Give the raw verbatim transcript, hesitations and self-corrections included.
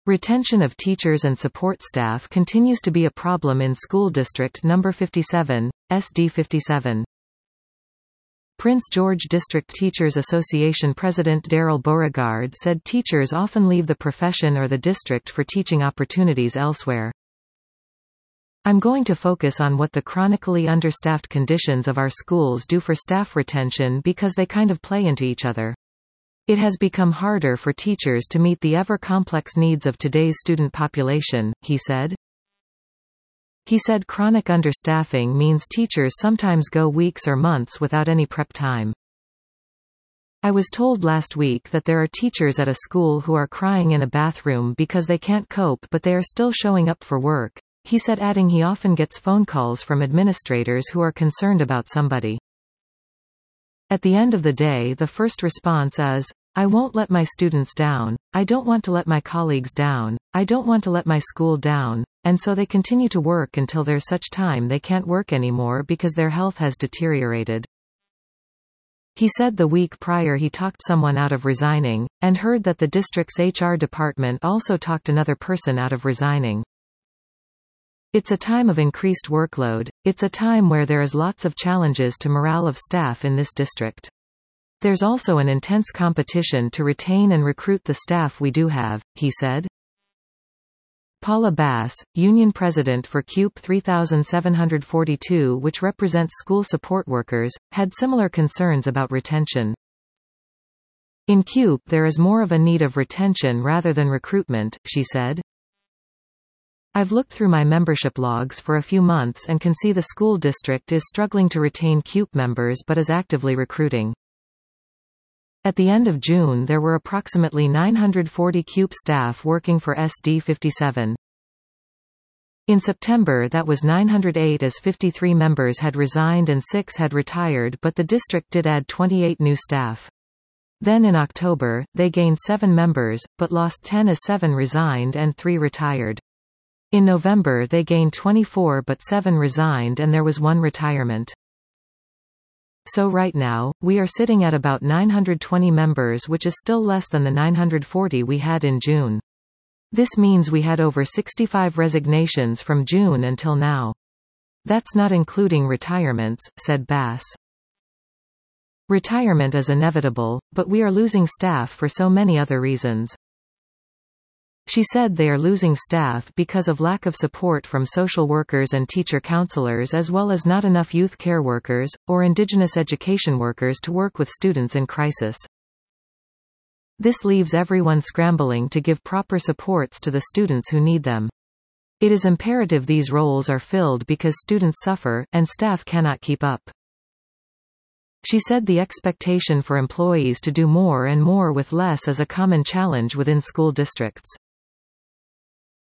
Retention of teachers and support staff continues to be a problem in School District Number fifty-seven, S D fifty-seven. Prince George District Teachers Association President Daryl Beauregard said teachers often leave the profession or the district for teaching opportunities elsewhere. "I'm going to focus on what the chronically understaffed conditions of our schools do for staff retention because they kind of play into each other. It has become harder for teachers to meet the ever-complex needs of today's student population," he said. He said chronic understaffing means teachers sometimes go weeks or months without any prep time. "I was told last week that there are teachers at a school who are crying in a bathroom because they can't cope but they are still showing up for work," he said, adding he often gets phone calls from administrators who are concerned about somebody. "At the end of the day, the first response is, 'I won't let my students down, I don't want to let my colleagues down, I don't want to let my school down,' and so they continue to work until there's such time they can't work anymore because their health has deteriorated." He said the week prior he talked someone out of resigning, and heard that the district's H R department also talked another person out of resigning. "It's a time of increased workload, it's a time where there is lots of challenges to morale of staff in this district. There's also an intense competition to retain and recruit the staff we do have," he said. Paula Bass, union president for C U P three thousand seven hundred forty-two, which represents school support workers, had similar concerns about retention. "In C U P there is more of a need of retention rather than recruitment," she said. "I've looked through my membership logs for a few months and can see the school district is struggling to retain C U P members but is actively recruiting." At the end of June there were approximately nine hundred forty C U P staff working for S D fifty-seven. In September that was nine hundred eight as fifty-three members had resigned and six had retired, but the district did add twenty-eight new staff. Then in October, they gained seven members, but lost ten as seven resigned and three retired. In November they gained twenty-four but seven resigned and there was one retirement. So right now, we are sitting at about nine hundred twenty members, which is still less than the nine hundred forty we had in June. This means we had over sixty-five resignations from June until now. That's not including retirements," said Bass. "Retirement is inevitable, but we are losing staff for so many other reasons." She said they are losing staff because of lack of support from social workers and teacher counselors, as well as not enough youth care workers, or Indigenous education workers to work with students in crisis. "This leaves everyone scrambling to give proper supports to the students who need them. It is imperative these roles are filled because students suffer, and staff cannot keep up." She said the expectation for employees to do more and more with less is a common challenge within school districts.